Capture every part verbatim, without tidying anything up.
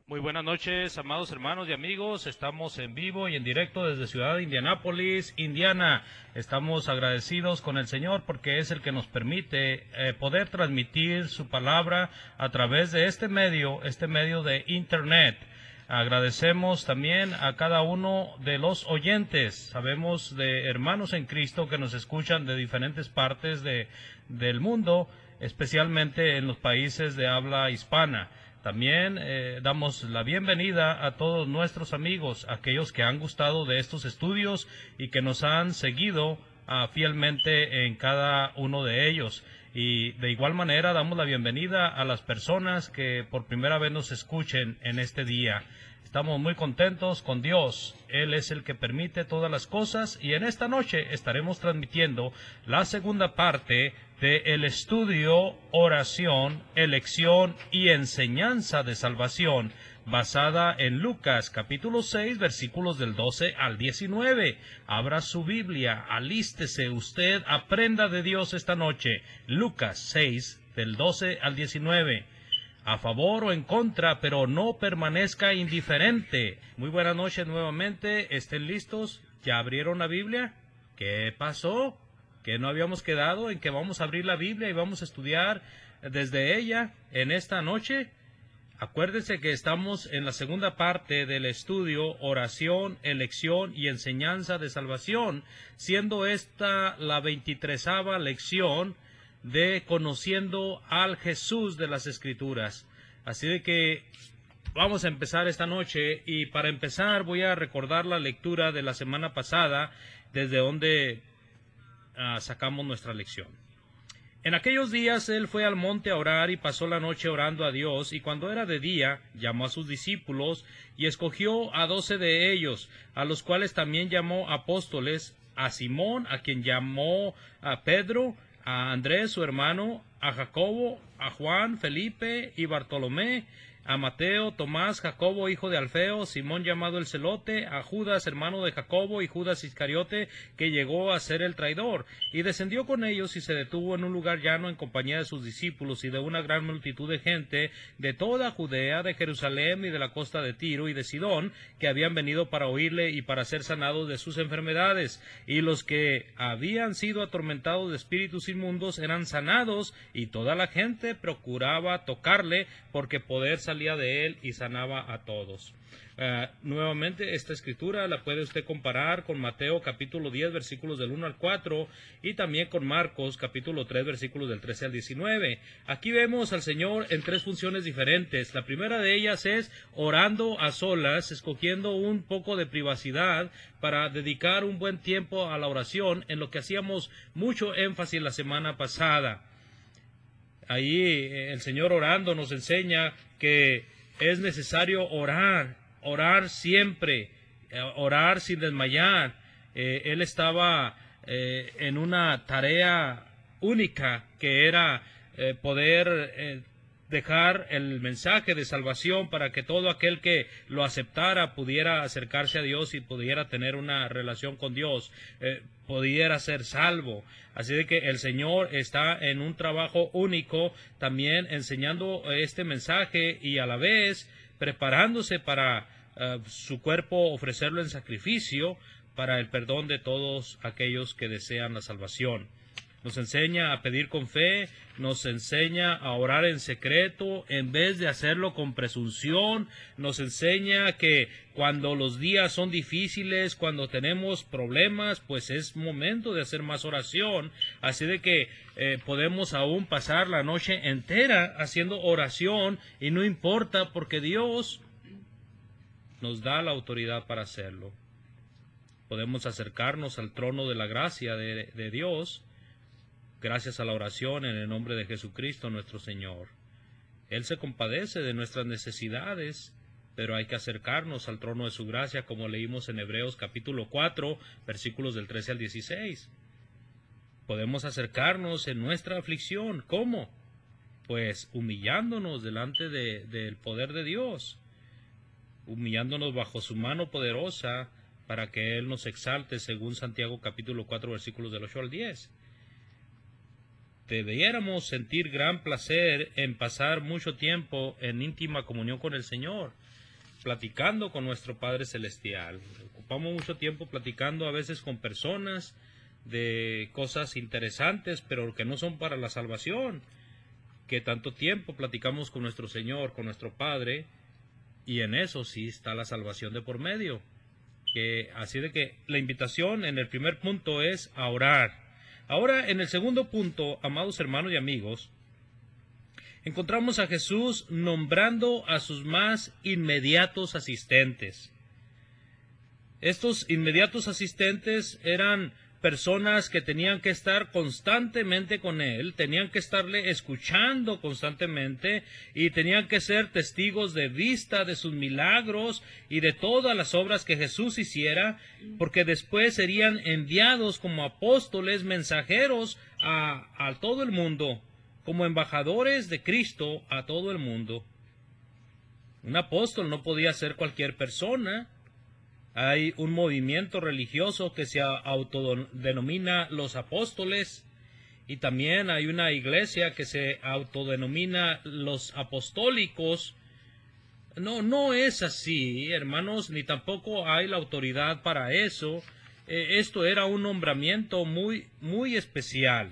Muy buenas noches, amados hermanos y amigos. Estamos en vivo y en directo desde Ciudad de Indianápolis, Indiana. Estamos agradecidos con el Señor porque es el que nos permite eh, poder transmitir su palabra a través de este medio, este medio de Internet. Agradecemos también a cada uno de los oyentes. Sabemos de hermanos en Cristo que nos escuchan de diferentes partes de, del mundo, especialmente en los países de habla hispana. También eh, damos la bienvenida a todos nuestros amigos, aquellos que han gustado de estos estudios y que nos han seguido uh, fielmente en cada uno de ellos. Y de igual manera damos la bienvenida a las personas que por primera vez nos escuchen en este día. Estamos muy contentos con Dios. Él es el que permite todas las cosas y en esta noche estaremos transmitiendo la segunda parte del estudio, oración, elección y enseñanza de salvación, basada en Lucas capítulo seis, versículos del doce al diecinueve. Abra su Biblia, alístese usted, aprenda de Dios esta noche. Lucas seis, del doce al diecinueve. A favor o en contra, pero no permanezca indiferente. Muy buenas noches nuevamente, estén listos. ¿Ya abrieron la Biblia? ¿Qué pasó? ¿Que no habíamos quedado en que vamos a abrir la Biblia y vamos a estudiar desde ella en esta noche? Acuérdense que estamos en la segunda parte del estudio, oración, elección y enseñanza de salvación, siendo esta la veintitresava lección de conociendo al Jesús de las Escrituras. Así de que vamos a empezar esta noche y para empezar voy a recordar la lectura de la semana pasada desde donde uh, sacamos nuestra lección. En aquellos días él fue al monte a orar y pasó la noche orando a Dios, y cuando era de día llamó a sus discípulos y escogió a doce de ellos, a los cuales también llamó apóstoles, a Simón, a quien llamó a Pedro, a Andrés su hermano, a Jacobo, a Juan, Felipe y Bartolomé, a Mateo, Tomás, Jacobo, hijo de Alfeo, Simón llamado el Celote, a Judas, hermano de Jacobo, y Judas Iscariote, que llegó a ser el traidor. Y descendió con ellos y se detuvo en un lugar llano en compañía de sus discípulos y de una gran multitud de gente de toda Judea, de Jerusalén y de la costa de Tiro y de Sidón, que habían venido para oírle y para ser sanados de sus enfermedades. Y los que habían sido atormentados de espíritus inmundos eran sanados, y toda la gente procuraba tocarle, porque poder salía de él y sanaba a todos. Uh, nuevamente, esta escritura la puede usted comparar con Mateo capítulo diez, versículos del uno al cuatro, y también con Marcos capítulo tres, versículos del trece al diecinueve. Aquí vemos al Señor en tres funciones diferentes. La primera de ellas es orando a solas, escogiendo un poco de privacidad para dedicar un buen tiempo a la oración, en lo que hacíamos mucho énfasis la semana pasada. Ahí el Señor orando nos enseña que es necesario orar, orar siempre, orar sin desmayar. Eh, él estaba eh, en una tarea única que era eh, poder eh, dejar el mensaje de salvación para que todo aquel que lo aceptara pudiera acercarse a Dios y pudiera tener una relación con Dios, eh, pudiera ser salvo. Así de que el Señor está en un trabajo único, también enseñando este mensaje y a la vez preparándose para uh, su cuerpo ofrecerlo en sacrificio para el perdón de todos aquellos que desean la salvación. Nos enseña a pedir con fe, nos enseña a orar en secreto en vez de hacerlo con presunción, nos enseña que cuando los días son difíciles, cuando tenemos problemas, pues es momento de hacer más oración. Así de que eh, podemos aún pasar la noche entera haciendo oración y no importa porque Dios nos da la autoridad para hacerlo. Podemos acercarnos al trono de la gracia de, de Dios gracias a la oración en el nombre de Jesucristo nuestro Señor. Él se compadece de nuestras necesidades, pero hay que acercarnos al trono de su gracia, como leímos en Hebreos capítulo cuatro, versículos del trece al dieciséis. Podemos acercarnos en nuestra aflicción. ¿Cómo? Pues humillándonos delante de, del poder de Dios, humillándonos bajo su mano poderosa para que Él nos exalte, según Santiago capítulo cuatro, versículos del ocho al diez. debiéramos sentir gran placer en pasar mucho tiempo en íntima comunión con el Señor, platicando con nuestro Padre Celestial. Ocupamos mucho tiempo platicando a veces con personas de cosas interesantes, pero que no son para la salvación. Que tanto tiempo platicamos con nuestro Señor, con nuestro Padre, y en eso sí está la salvación de por medio. Que, así de que la invitación en el primer punto es a orar. Ahora, en el segundo punto, amados hermanos y amigos, encontramos a Jesús nombrando a sus más inmediatos asistentes. Estos inmediatos asistentes eran personas que tenían que estar constantemente con Él, tenían que estarle escuchando constantemente y tenían que ser testigos de vista de sus milagros y de todas las obras que Jesús hiciera, porque después serían enviados como apóstoles, mensajeros a, a todo el mundo, como embajadores de Cristo a todo el mundo. Un apóstol no podía ser cualquier persona. Hay un movimiento religioso que se autodenomina los apóstoles y también hay una iglesia que se autodenomina los apostólicos. No, no es así, hermanos, ni tampoco hay la autoridad para eso. Eh, esto era un nombramiento muy, muy especial.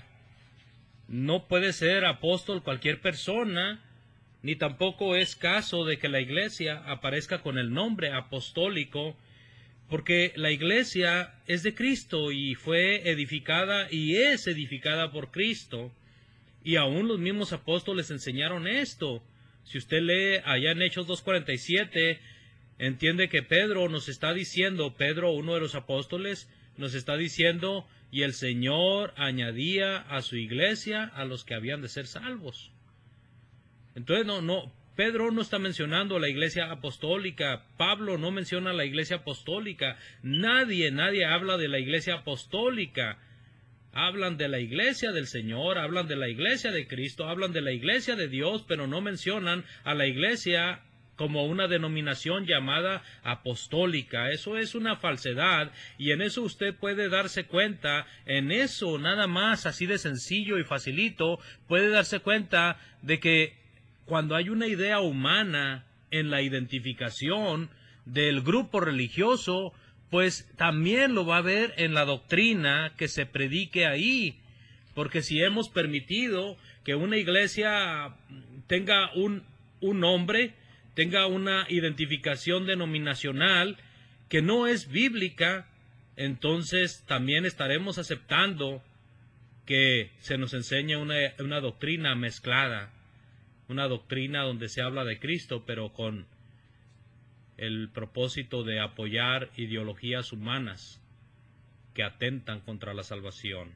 No puede ser apóstol cualquier persona, ni tampoco es caso de que la iglesia aparezca con el nombre apostólico, porque la iglesia es de Cristo y fue edificada y es edificada por Cristo. Y aún los mismos apóstoles enseñaron esto. Si usted lee allá en Hechos dos cuarenta y siete, entiende que Pedro nos está diciendo, Pedro, uno de los apóstoles, nos está diciendo, y el Señor añadía a su iglesia a los que habían de ser salvos. Entonces, no, no, Pedro no está mencionando la iglesia apostólica, Pablo no menciona la iglesia apostólica, nadie, nadie habla de la iglesia apostólica. Hablan de la iglesia del Señor, hablan de la iglesia de Cristo, hablan de la iglesia de Dios, pero no mencionan a la iglesia como una denominación llamada apostólica. Eso es una falsedad y en eso usted puede darse cuenta, en eso nada más así de sencillo y facilito, puede darse cuenta de que cuando hay una idea humana en la identificación del grupo religioso, pues también lo va a ver en la doctrina que se predique ahí. Porque si hemos permitido que una iglesia tenga un, un nombre, tenga una identificación denominacional que no es bíblica, entonces también estaremos aceptando que se nos enseñe una, una doctrina mezclada. Una doctrina donde se habla de Cristo, pero con el propósito de apoyar ideologías humanas que atentan contra la salvación.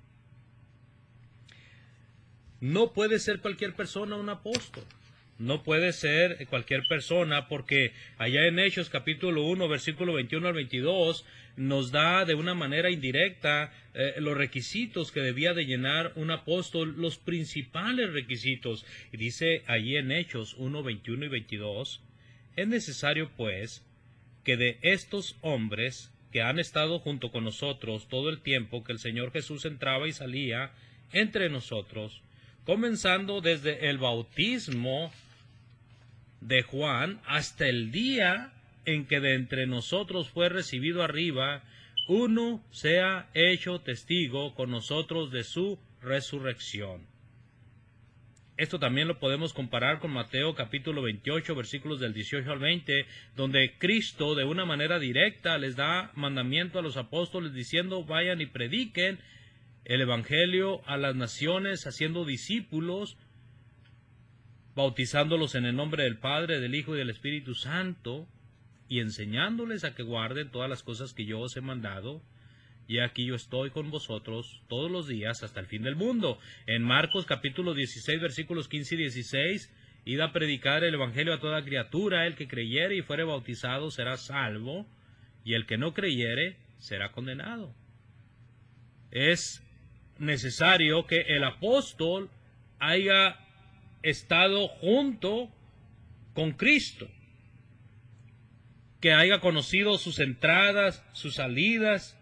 No puede ser cualquier persona un apóstol. No puede ser cualquier persona porque allá en Hechos capítulo uno, versículo veintiuno al veintidós, nos da de una manera indirecta eh, los requisitos que debía de llenar un apóstol, los principales requisitos. Y dice allí en Hechos uno, veintiuno y veintidós, es necesario pues que de estos hombres que han estado junto con nosotros todo el tiempo que el Señor Jesús entraba y salía entre nosotros, comenzando desde el bautismo de Juan hasta el día en que de entre nosotros fue recibido arriba, uno sea hecho testigo con nosotros de su resurrección. Esto también lo podemos comparar con Mateo capítulo veintiocho, versículos del dieciocho al veinte, donde Cristo de una manera directa les da mandamiento a los apóstoles diciendo, vayan y prediquen el evangelio a las naciones, haciendo discípulos, bautizándolos en el nombre del Padre, del Hijo y del Espíritu Santo, y enseñándoles a que guarden todas las cosas que yo os he mandado. Y aquí yo estoy con vosotros todos los días hasta el fin del mundo. En Marcos capítulo dieciséis, versículos quince y dieciséis, id a predicar el evangelio a toda criatura, el que creyere y fuere bautizado será salvo, y el que no creyere será condenado. Es necesario que el apóstol haya estado junto con Cristo, que haya conocido sus entradas, sus salidas,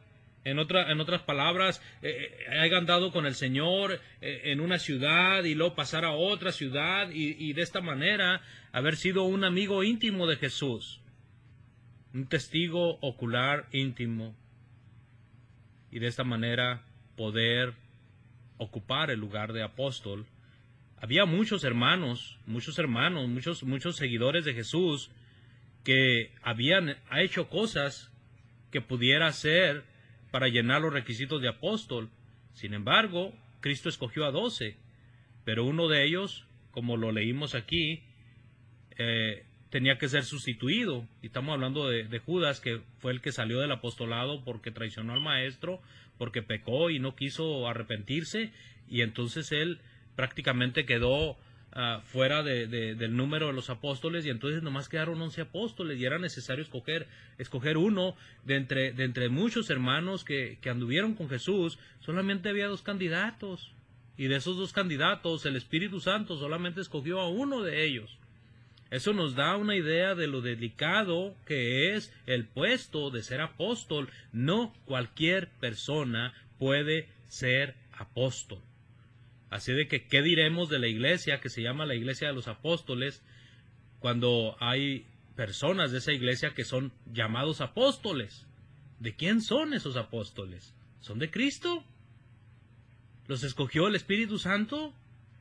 En, otra, en otras palabras, eh, haya andado con el Señor eh, en una ciudad y luego pasar a otra ciudad y, y de esta manera haber sido un amigo íntimo de Jesús, un testigo ocular íntimo, y de esta manera poder ocupar el lugar de apóstol. Había muchos hermanos, muchos hermanos, muchos, muchos seguidores de Jesús que habían hecho cosas que pudiera hacer para llenar los requisitos de apóstol. Sin embargo, Cristo escogió a doce, pero uno de ellos, como lo leímos aquí, eh, tenía que ser sustituido. Y estamos hablando de, de Judas, que fue el que salió del apostolado porque traicionó al maestro, porque pecó y no quiso arrepentirse, y entonces él prácticamente quedó uh, fuera de, de, del número de los apóstoles, y entonces nomás quedaron once apóstoles, y era necesario escoger, escoger uno de entre, de entre muchos hermanos que, que anduvieron con Jesús. Solamente había dos candidatos, y de esos dos candidatos el Espíritu Santo solamente escogió a uno de ellos. Eso nos da una idea de lo delicado que es el puesto de ser apóstol. No cualquier persona puede ser apóstol. Así de que, ¿qué diremos de la iglesia que se llama la iglesia de los apóstoles cuando hay personas de esa iglesia que son llamados apóstoles? ¿De quién son esos apóstoles? ¿Son de Cristo? ¿Los escogió el Espíritu Santo?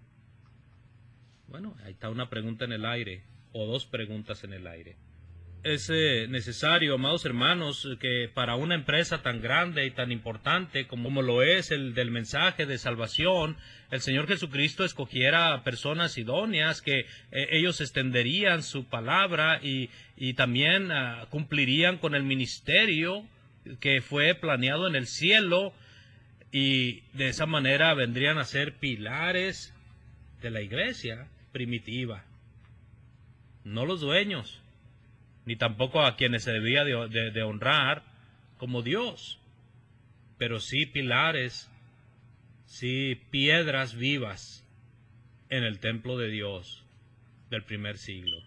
Bueno, ahí está una pregunta en el aire, o dos preguntas en el aire. Es eh, necesario, amados hermanos, que para una empresa tan grande y tan importante como, como lo es el del mensaje de salvación, el Señor Jesucristo escogiera personas idóneas, que eh, ellos extenderían su palabra y, y también uh, cumplirían con el ministerio que fue planeado en el cielo, y de esa manera vendrían a ser pilares de la iglesia primitiva. No los dueños, ni tampoco a quienes se debía de, de, de honrar como Dios, pero sí pilares, sí piedras vivas en el templo de Dios del primer siglo.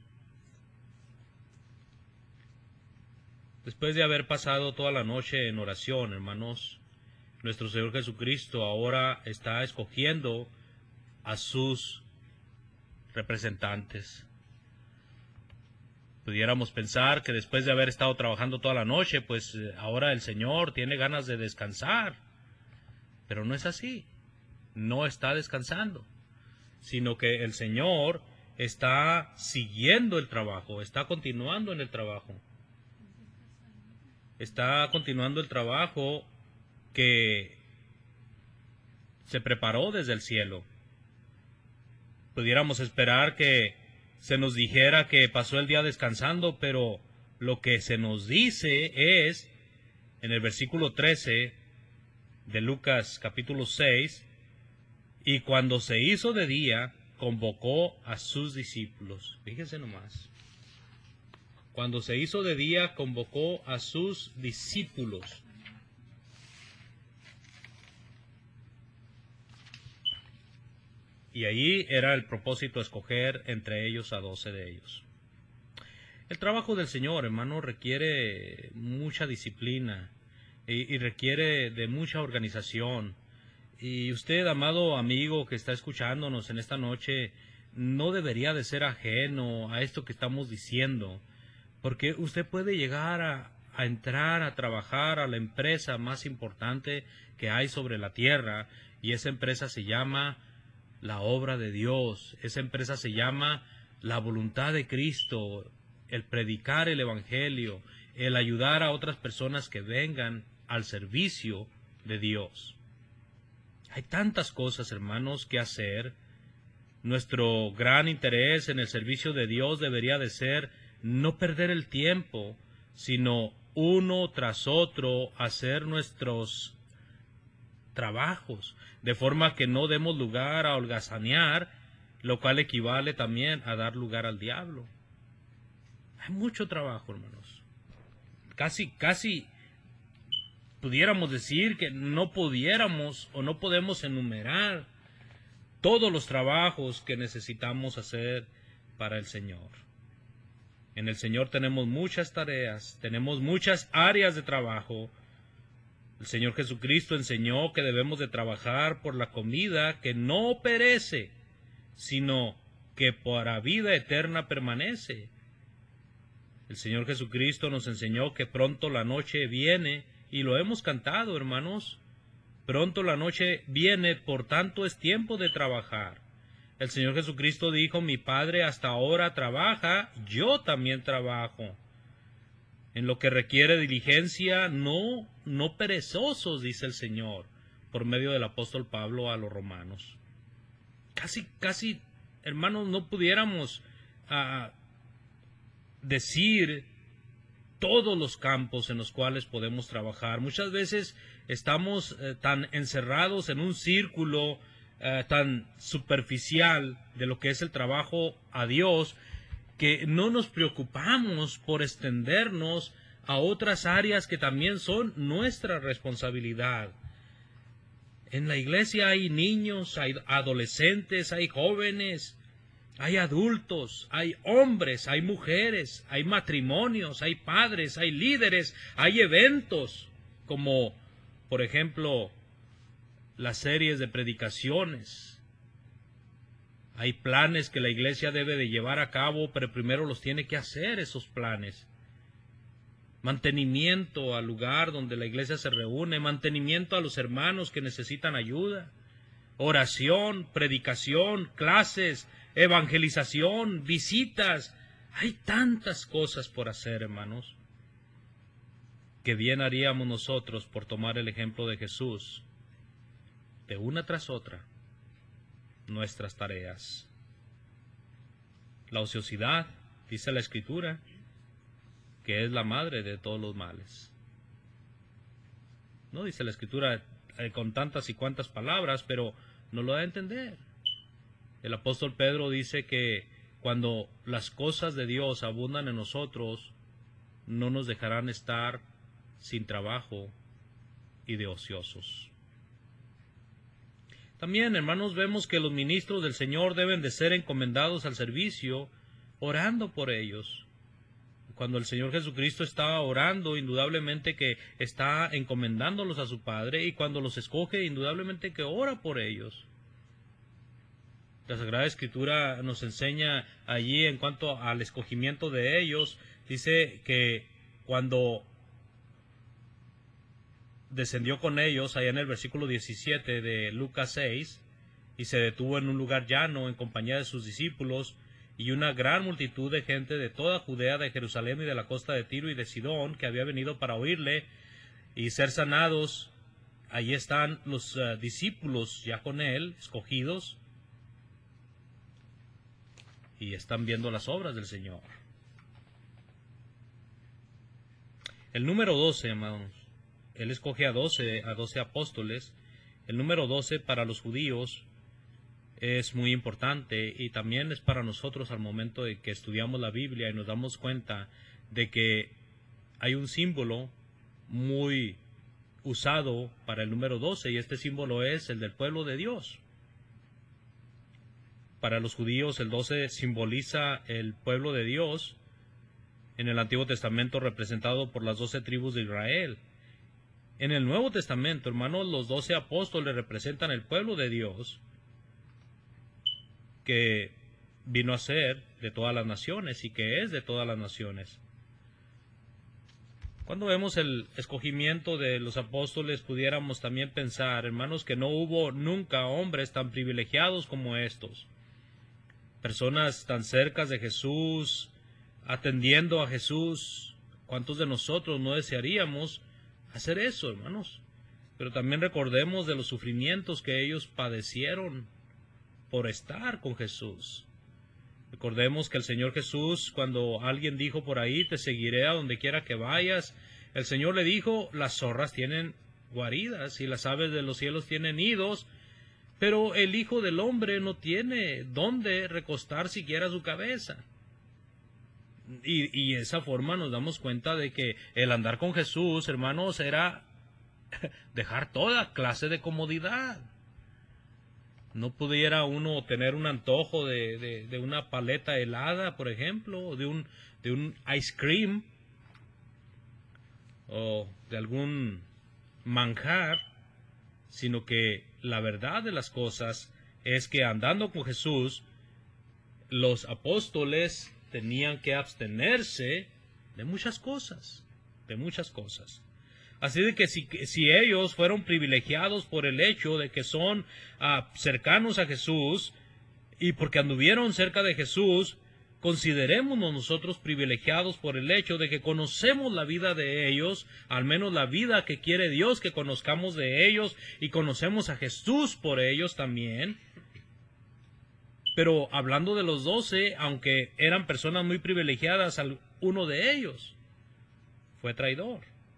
Después de haber pasado toda la noche en oración, hermanos, nuestro Señor Jesucristo ahora está escogiendo a sus representantes. Pudiéramos pensar que después de haber estado trabajando toda la noche, pues ahora el Señor tiene ganas de descansar. Pero no es así. No está descansando, sino que el Señor está siguiendo el trabajo, está continuando en el trabajo. Está continuando el trabajo que se preparó desde el cielo. Pudiéramos esperar que se nos dijera que pasó el día descansando, pero lo que se nos dice es, en el versículo trece de Lucas capítulo seis, y cuando se hizo de día, convocó a sus discípulos. Fíjense nomás. Cuando se hizo de día, convocó a sus discípulos. Y allí era el propósito escoger entre ellos a doce de ellos. El trabajo del Señor, hermano, requiere mucha disciplina y, y requiere de mucha organización. Y usted, amado amigo que está escuchándonos en esta noche, no debería de ser ajeno a esto que estamos diciendo, porque usted puede llegar a, a entrar a trabajar a la empresa más importante que hay sobre la tierra, y esa empresa se llama la obra de Dios. Esa empresa se llama la voluntad de Cristo, el predicar el evangelio, el ayudar a otras personas que vengan al servicio de Dios. Hay tantas cosas, hermanos, que hacer. Nuestro gran interés en el servicio de Dios debería de ser no perder el tiempo, sino uno tras otro hacer nuestros trabajos, de forma que no demos lugar a holgazanear, lo cual equivale también a dar lugar al diablo. Hay mucho trabajo, hermanos. Casi, casi pudiéramos decir que no pudiéramos o no podemos enumerar todos los trabajos que necesitamos hacer para el Señor. En el Señor tenemos muchas tareas, tenemos muchas áreas de trabajo, El Señor Jesucristo enseñó que debemos de trabajar por la comida que no perece, sino que para vida eterna permanece. El Señor Jesucristo nos enseñó que pronto la noche viene, y lo hemos cantado, hermanos. Pronto la noche viene, por tanto es tiempo de trabajar. El Señor Jesucristo dijo, mi Padre hasta ahora trabaja, yo también trabajo. En lo que requiere diligencia, no, no perezosos, dice el Señor, por medio del apóstol Pablo a los romanos. Casi, casi, hermanos, no pudiéramos uh, decir todos los campos en los cuales podemos trabajar. Muchas veces estamos eh, tan encerrados en un círculo eh, tan superficial de lo que es el trabajo a Dios, que no nos preocupamos por extendernos a otras áreas que también son nuestra responsabilidad. En la iglesia hay niños, hay adolescentes, hay jóvenes, hay adultos, hay hombres, hay mujeres, hay matrimonios, hay padres, hay líderes, hay eventos, como por ejemplo las series de predicaciones. Hay planes que la iglesia debe de llevar a cabo, pero primero los tiene que hacer esos planes. Mantenimiento al lugar donde la iglesia se reúne, mantenimiento a los hermanos que necesitan ayuda, oración, predicación, clases, evangelización, visitas. Hay tantas cosas por hacer, hermanos, que bien haríamos nosotros por tomar el ejemplo de Jesús, de una tras otra, nuestras tareas. La ociosidad, dice la Escritura, que es la madre de todos los males. No dice la Escritura eh, con tantas y cuantas palabras, pero no lo da a entender. El apóstol Pedro dice que cuando las cosas de Dios abundan en nosotros, no nos dejarán estar sin trabajo y de ociosos. También, hermanos, vemos que los ministros del Señor deben de ser encomendados al servicio, orando por ellos. Cuando el Señor Jesucristo está orando, indudablemente que está encomendándolos a su Padre, y cuando los escoge, indudablemente que ora por ellos. La Sagrada Escritura nos enseña allí en cuanto al escogimiento de ellos, dice que cuando descendió con ellos, allá en el versículo diecisiete de Lucas seis, y se detuvo en un lugar llano en compañía de sus discípulos, y una gran multitud de gente de toda Judea, de Jerusalén y de la costa de Tiro y de Sidón, que había venido para oírle y ser sanados. Allí están los uh, discípulos ya con él, escogidos, y están viendo las obras del Señor. El número doce, hermanos, Él escoge a doce, a doce apóstoles. El número doce para los judíos es muy importante, y también es para nosotros al momento de que estudiamos la Biblia y nos damos cuenta de que hay un símbolo muy usado para el número doce, y este símbolo es el del pueblo de Dios. Para los judíos el doce simboliza el pueblo de Dios, en el Antiguo Testamento representado por las doce tribus de Israel. En el Nuevo Testamento, hermanos, los doce apóstoles representan el pueblo de Dios, que vino a ser de todas las naciones y que es de todas las naciones. Cuando vemos el escogimiento de los apóstoles, pudiéramos también pensar, hermanos, que no hubo nunca hombres tan privilegiados como estos. Personas tan cercas de Jesús, atendiendo a Jesús. ¿Cuántos de nosotros no desearíamos hacer eso, hermanos? Pero también recordemos de los sufrimientos que ellos padecieron por estar con Jesús. Recordemos que el Señor Jesús, cuando alguien dijo por ahí, te seguiré a donde quiera que vayas, el Señor le dijo, las zorras tienen guaridas y las aves de los cielos tienen nidos, pero el Hijo del Hombre no tiene dónde recostar siquiera su cabeza. Y, y de esa forma nos damos cuenta de que el andar con Jesús, hermanos, era dejar toda clase de comodidad. No pudiera uno tener un antojo de, de, de una paleta helada, por ejemplo, o de un, de un ice cream, o de algún manjar, sino que la verdad de las cosas es que andando con Jesús, los apóstoles tenían que abstenerse de muchas cosas, de muchas cosas. Así de que si, si ellos fueron privilegiados por el hecho de que son uh, cercanos a Jesús y porque anduvieron cerca de Jesús, considerémonos nosotros privilegiados por el hecho de que conocemos la vida de ellos, al menos la vida que quiere Dios que conozcamos de ellos, y conocemos a Jesús por ellos también. Pero hablando de los doce, aunque eran personas muy privilegiadas, uno de ellos fue traidor.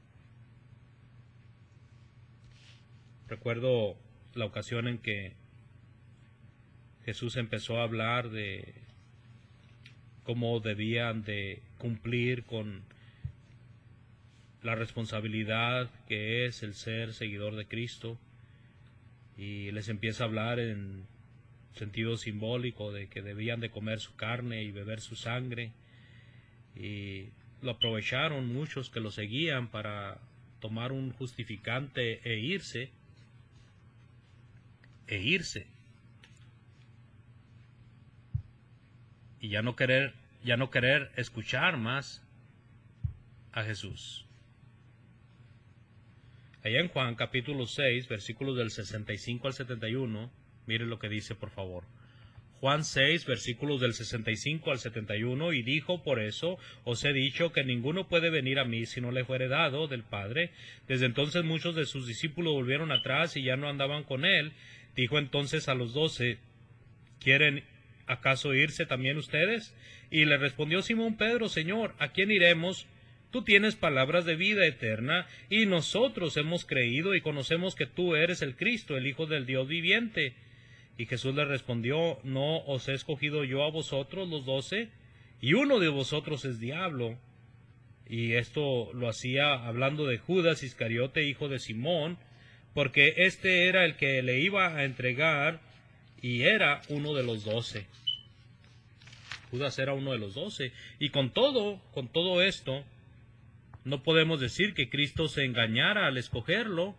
Recuerdo la ocasión en que Jesús empezó a hablar de cómo debían de cumplir con la responsabilidad que es el ser seguidor de Cristo, y les empieza a hablar en sentido simbólico de que debían de comer su carne y beber su sangre, y lo aprovecharon muchos que lo seguían para tomar un justificante e irse, e irse, y ya no querer, ya no querer escuchar más a Jesús. Allá en Juan capítulo seis, versículos del sesenta y cinco al setenta y uno, mire lo que dice, por favor. Juan seis, versículos del sesenta y cinco al setenta y uno, y dijo: por eso os he dicho que ninguno puede venir a mí si no le fuere dado del Padre. Desde entonces muchos de sus discípulos volvieron atrás y ya no andaban con él. Dijo entonces a los doce: ¿quieren acaso irse también ustedes? Y le respondió Simón Pedro: Señor, ¿a quién iremos? Tú tienes palabras de vida eterna, y nosotros hemos creído y conocemos que tú eres el Cristo, el Hijo del Dios viviente. Y Jesús le respondió: ¿no os he escogido yo a vosotros los doce? Y uno de vosotros es diablo. Y esto lo hacía hablando de Judas Iscariote, hijo de Simón, porque este era el que le iba a entregar y era uno de los doce. Judas era uno de los doce. Y con todo, con todo esto, no podemos decir que Cristo se engañara al escogerlo.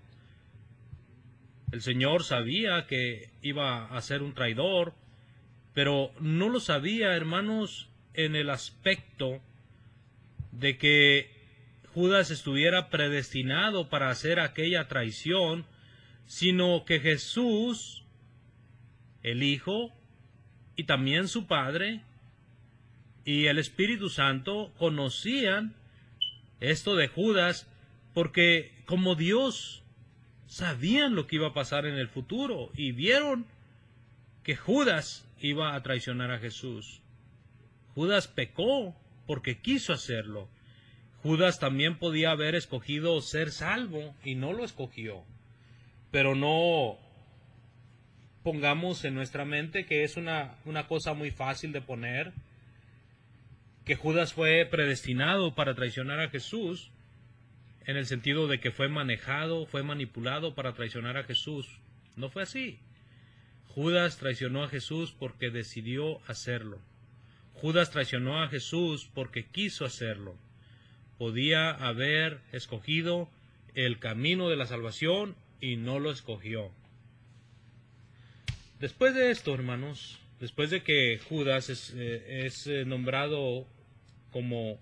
El Señor sabía que iba a ser un traidor, pero no lo sabía, hermanos, en el aspecto de que Judas estuviera predestinado para hacer aquella traición, sino que Jesús, el Hijo, y también su Padre, y el Espíritu Santo conocían esto de Judas, porque como Dios sabían lo que iba a pasar en el futuro y vieron que Judas iba a traicionar a Jesús. Judas pecó porque quiso hacerlo. Judas también podía haber escogido ser salvo y no lo escogió. Pero no pongamos en nuestra mente que es una, una cosa muy fácil de poner, que Judas fue predestinado para traicionar a Jesús, en el sentido de que fue manejado, fue manipulado para traicionar a Jesús. No fue así. Judas traicionó a Jesús porque decidió hacerlo. Judas traicionó a Jesús porque quiso hacerlo. Podía haber escogido el camino de la salvación y no lo escogió. Después de esto, hermanos, después de que Judas es, eh, es nombrado como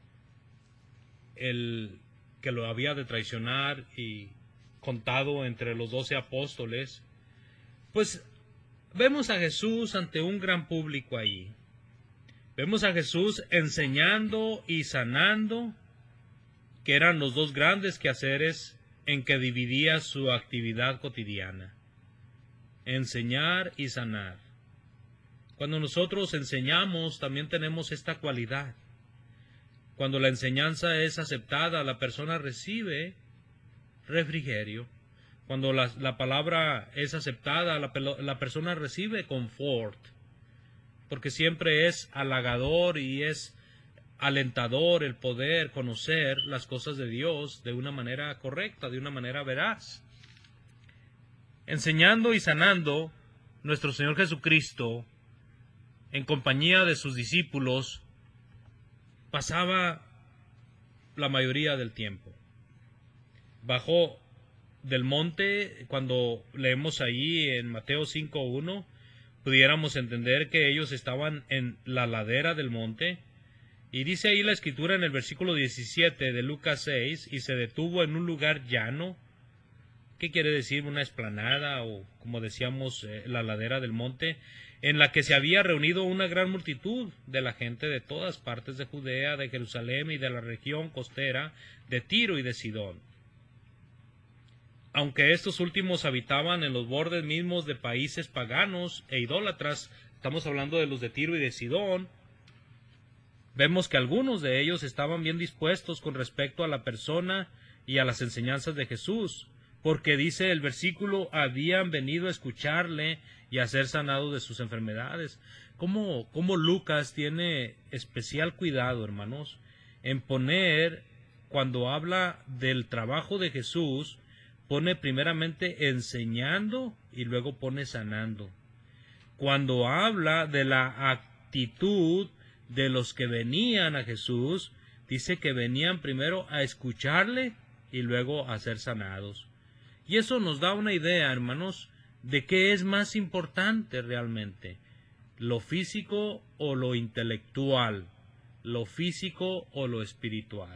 el que lo había de traicionar y contado entre los doce apóstoles, pues vemos a Jesús ante un gran público allí. Vemos a Jesús enseñando y sanando, que eran los dos grandes quehaceres en que dividía su actividad cotidiana. Enseñar y sanar. Cuando nosotros enseñamos, también tenemos esta cualidad. Cuando la enseñanza es aceptada, la persona recibe refrigerio. Cuando la, la palabra es aceptada, la, la persona recibe confort. Porque siempre es halagador y es alentador el poder conocer las cosas de Dios de una manera correcta, de una manera veraz. Enseñando y sanando, nuestro Señor Jesucristo, en compañía de sus discípulos, pasaba la mayoría del tiempo. Bajo del monte, cuando leemos ahí en Mateo cinco uno, pudiéramos entender que ellos estaban en la ladera del monte. Y dice ahí la escritura en el versículo diecisiete de Lucas seis, y se detuvo en un lugar llano. ¿Qué quiere decir? Una explanada, o como decíamos, eh, la ladera del monte, en la que se había reunido una gran multitud de la gente de todas partes de Judea, de Jerusalén y de la región costera, de Tiro y de Sidón. Aunque estos últimos habitaban en los bordes mismos de países paganos e idólatras, estamos hablando de los de Tiro y de Sidón, vemos que algunos de ellos estaban bien dispuestos con respecto a la persona y a las enseñanzas de Jesús, porque dice el versículo, habían venido a escucharle y a ser sanados de sus enfermedades. ¿Cómo, cómo Lucas tiene especial cuidado, hermanos, en poner, cuando habla del trabajo de Jesús, pone primeramente enseñando y luego pone sanando? Cuando habla de la actitud de los que venían a Jesús, dice que venían primero a escucharle y luego a ser sanados. Y eso nos da una idea, hermanos, de qué es más importante realmente, lo físico o lo intelectual, lo físico o lo espiritual.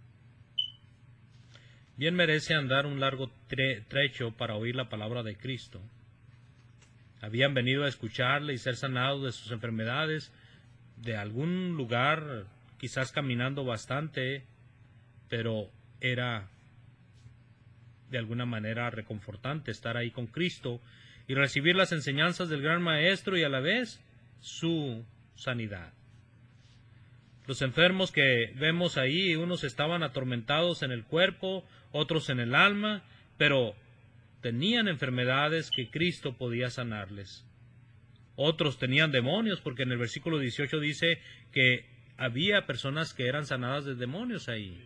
Bien merece andar un largo tre- trecho para oír la palabra de Cristo. Habían venido a escucharle y ser sanados de sus enfermedades, de algún lugar, quizás caminando bastante, pero era de alguna manera reconfortante estar ahí con Cristo y recibir las enseñanzas del gran Maestro y a la vez su sanidad. Los enfermos que vemos ahí, unos estaban atormentados en el cuerpo, otros en el alma, pero tenían enfermedades que Cristo podía sanarles. Otros tenían demonios, porque en el versículo dieciocho dice que había personas que eran sanadas de demonios ahí.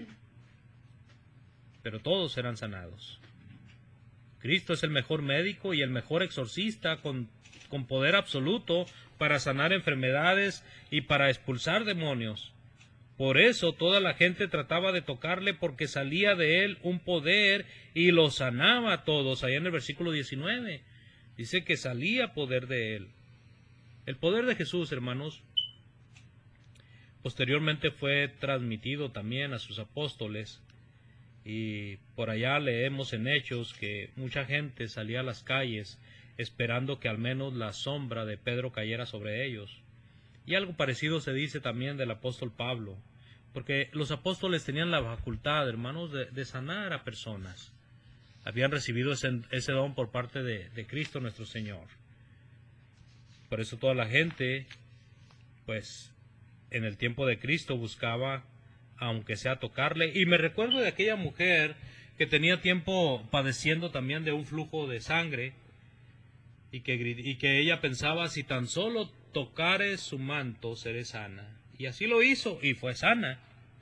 Pero todos eran sanados. Cristo es el mejor médico y el mejor exorcista con, con poder absoluto para sanar enfermedades y para expulsar demonios. Por eso toda la gente trataba de tocarle, porque salía de él un poder y los sanaba a todos. Allá en el versículo diecinueve dice que salía poder de él. El poder de Jesús, hermanos, posteriormente fue transmitido también a sus apóstoles. Y por allá leemos en Hechos que mucha gente salía a las calles esperando que al menos la sombra de Pedro cayera sobre ellos. Y algo parecido se dice también del apóstol Pablo, porque los apóstoles tenían la facultad, hermanos, de, de sanar a personas. Habían recibido ese, ese don por parte de, de Cristo nuestro Señor. Por eso toda la gente, pues, en el tiempo de Cristo buscaba, aunque sea tocarle. Y me recuerdo de aquella mujer que tenía tiempo padeciendo también de un flujo de sangre, y que, y que ella pensaba, si tan solo tocare su manto, seré sana. Y así lo hizo, y fue sana.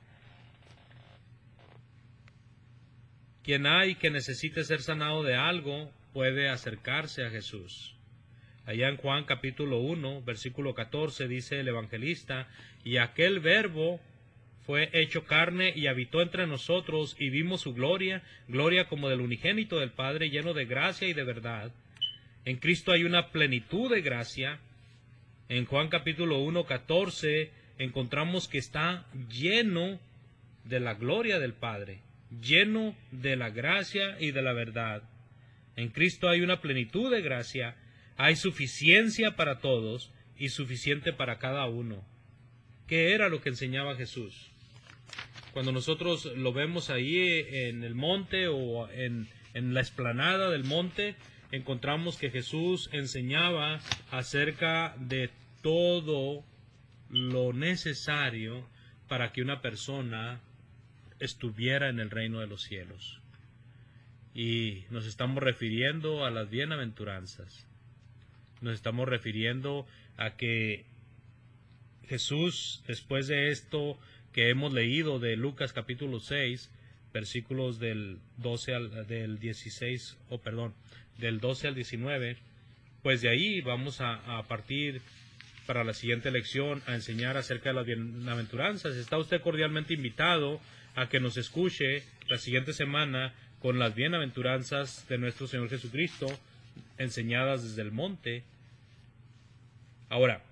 Quien hay que necesite ser sanado de algo, puede acercarse a Jesús. Allá en Juan capítulo uno, versículo catorce, dice el evangelista, y aquel verbo fue hecho carne y habitó entre nosotros, y vimos su gloria, gloria como del unigénito del Padre, lleno de gracia y de verdad. En Cristo hay una plenitud de gracia. En Juan capítulo uno, catorce, encontramos que está lleno de la gloria del Padre, lleno de la gracia y de la verdad. En Cristo hay una plenitud de gracia, hay suficiencia para todos y suficiente para cada uno. ¿Qué era lo que enseñaba Jesús? Cuando nosotros lo vemos ahí en el monte o en, en la explanada del monte, encontramos que Jesús enseñaba acerca de todo lo necesario para que una persona estuviera en el reino de los cielos. Y nos estamos refiriendo a las bienaventuranzas. Nos estamos refiriendo a que Jesús, después de esto que hemos leído de Lucas capítulo seis, versículos del doce al del dieciséis, o oh, perdón, del doce al diecinueve, pues de ahí vamos a, a partir para la siguiente lección a enseñar acerca de las bienaventuranzas. Está usted cordialmente invitado a que nos escuche la siguiente semana con las bienaventuranzas de nuestro Señor Jesucristo, enseñadas desde el monte. Ahora,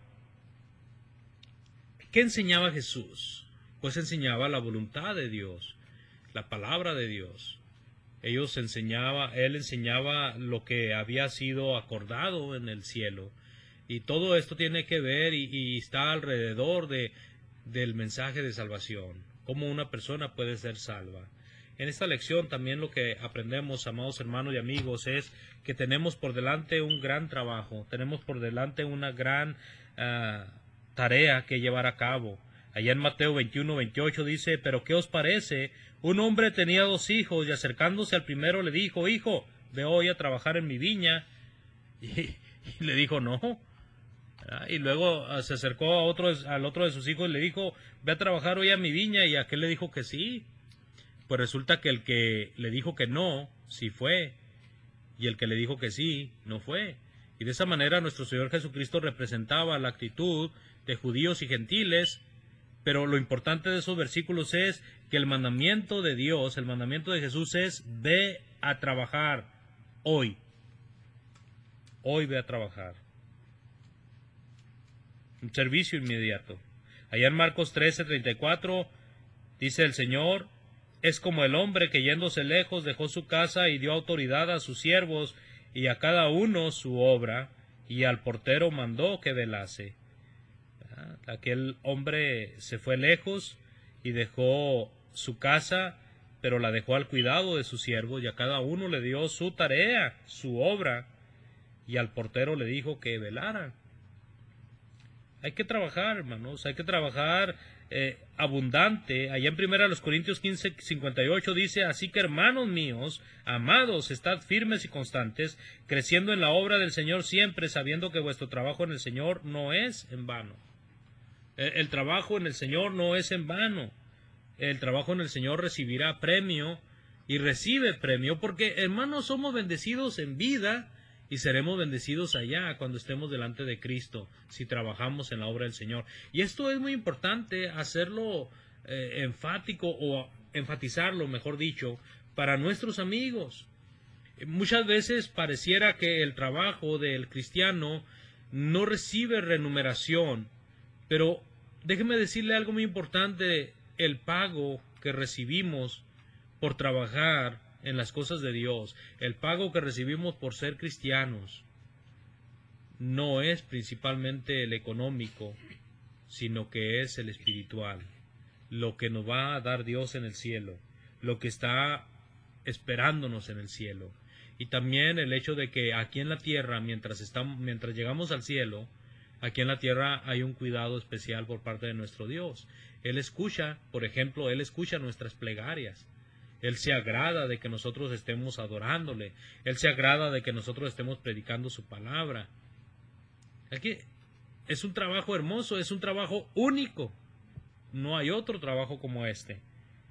¿qué enseñaba Jesús? Pues enseñaba la voluntad de Dios, la palabra de Dios. Ellos enseñaba, él enseñaba lo que había sido acordado en el cielo. Y todo esto tiene que ver y, y está alrededor de, del mensaje de salvación. Cómo una persona puede ser salva. En esta lección también lo que aprendemos, amados hermanos y amigos, es que tenemos por delante un gran trabajo. Tenemos por delante una gran uh, tarea que llevar a cabo. Allá en Mateo veintiuno, veintiocho dice, pero ¿qué os parece? Un hombre tenía dos hijos y acercándose al primero le dijo, hijo, ve hoy a trabajar en mi viña. Y, y le dijo, no. Y luego se acercó a otro, al otro de sus hijos y le dijo, ve a trabajar hoy a mi viña. Y aquel le dijo que sí. Pues resulta que el que le dijo que no, sí fue. Y el que le dijo que sí, no fue. Y de esa manera nuestro Señor Jesucristo representaba la actitud de judíos y gentiles. Pero lo importante de esos versículos es que el mandamiento de Dios, el mandamiento de Jesús es, ve a trabajar hoy. Hoy ve a trabajar. Un servicio inmediato. Allá en Marcos trece, treinta y cuatro, dice el Señor, es como el hombre que yéndose lejos dejó su casa y dio autoridad a sus siervos y a cada uno su obra, y al portero mandó que velase. Aquel hombre se fue lejos y dejó su casa, pero la dejó al cuidado de sus siervos, y a cada uno le dio su tarea, su obra, y al portero le dijo que velara. Hay que trabajar, hermanos, hay que trabajar eh, abundante. Allá en primera los Corintios quince, cincuenta y ocho dice, así que hermanos míos, amados, estad firmes y constantes, creciendo en la obra del Señor siempre, sabiendo que vuestro trabajo en el Señor no es en vano. El trabajo en el Señor no es en vano. El trabajo en el Señor recibirá premio y recibe premio porque, hermanos, somos bendecidos en vida y seremos bendecidos allá cuando estemos delante de Cristo si trabajamos en la obra del Señor. Y esto es muy importante hacerlo eh, enfático o enfatizarlo, mejor dicho, para nuestros amigos. Muchas veces pareciera que el trabajo del cristiano no recibe remuneración, pero déjeme decirle algo muy importante, el pago que recibimos por trabajar en las cosas de Dios, el pago que recibimos por ser cristianos, no es principalmente el económico, sino que es el espiritual, lo que nos va a dar Dios en el cielo, lo que está esperándonos en el cielo. Y también el hecho de que aquí en la tierra, mientras, estamos, mientras llegamos al cielo, aquí en la tierra hay un cuidado especial por parte de nuestro Dios. Él escucha, por ejemplo, Él escucha nuestras plegarias. Él se agrada de que nosotros estemos adorándole. Él se agrada de que nosotros estemos predicando su palabra. Aquí es un trabajo hermoso, es un trabajo único. No hay otro trabajo como este.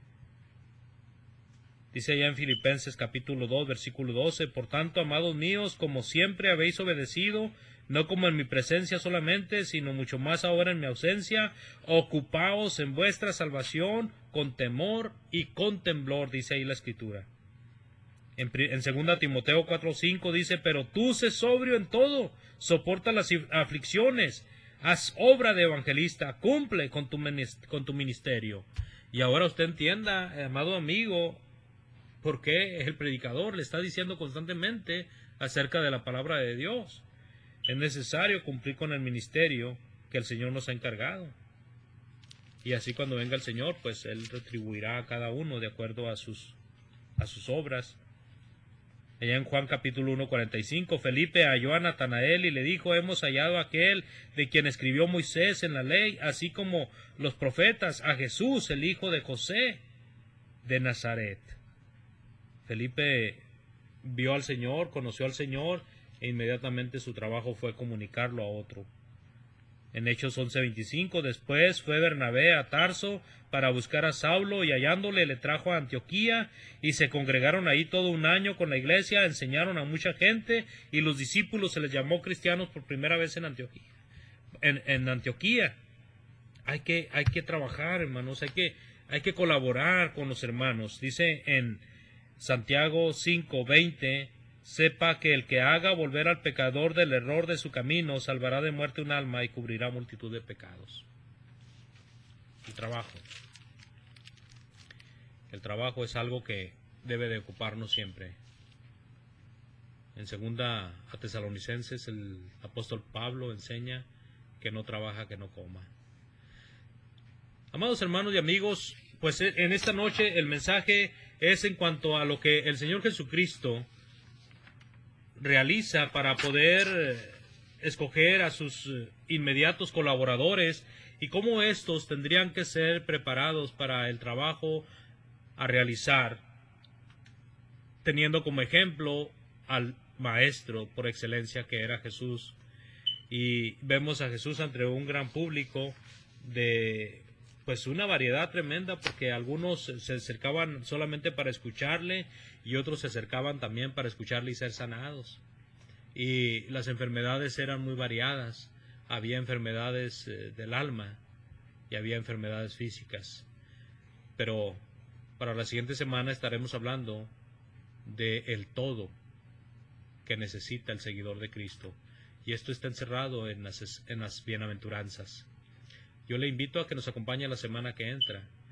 Dice allá en Filipenses capítulo dos, versículo doce, por tanto, amados míos, como siempre habéis obedecido, no como en mi presencia solamente, sino mucho más ahora en mi ausencia, ocupaos en vuestra salvación con temor y con temblor, dice ahí la Escritura. En, en segunda Timoteo cuatro, cinco dice, pero tú sé sobrio en todo, soporta las aflicciones, haz obra de evangelista, cumple con tu, con tu ministerio. Y ahora usted entienda, amado amigo, por qué el predicador le está diciendo constantemente acerca de la palabra de Dios. Es necesario cumplir con el ministerio que el Señor nos ha encargado. Y así cuando venga el Señor, pues Él retribuirá a cada uno de acuerdo a sus, a sus obras. Allá en Juan capítulo uno, cuarenta y cinco, Felipe halló a Natanael y le dijo, hemos hallado a aquel de quien escribió Moisés en la ley, así como los profetas, a Jesús, el hijo de José de Nazaret. Felipe vio al Señor, conoció al Señor, e inmediatamente su trabajo fue comunicarlo a otro. En Hechos once, veinticinco, después fue Bernabé a Tarso para buscar a Saulo, y hallándole le trajo a Antioquía, y se congregaron ahí todo un año con la iglesia, enseñaron a mucha gente, y los discípulos se les llamó cristianos por primera vez en Antioquía. En, en Antioquía hay que, hay que trabajar, hermanos, hay que, hay que colaborar con los hermanos. Dice en Santiago cinco veinte, sepa que el que haga volver al pecador del error de su camino salvará de muerte un alma y cubrirá multitud de pecados. El trabajo. El trabajo es algo que debe de ocuparnos siempre. En segunda a Tesalonicenses el apóstol Pablo enseña que no trabaja, que no coma. Amados hermanos y amigos, pues en esta noche el mensaje es en cuanto a lo que el Señor Jesucristo realiza para poder escoger a sus inmediatos colaboradores y cómo estos tendrían que ser preparados para el trabajo a realizar, teniendo como ejemplo al maestro por excelencia que era Jesús. Y vemos a Jesús ante un gran público de pues una variedad tremenda, porque algunos se acercaban solamente para escucharle y otros se acercaban también para escucharle y ser sanados. Y las enfermedades eran muy variadas. Había enfermedades eh, del alma y había enfermedades físicas. Pero para la siguiente semana estaremos hablando de el todo que necesita el seguidor de Cristo. Y esto está encerrado en las, en las bienaventuranzas. Yo le invito a que nos acompañe la semana que entra.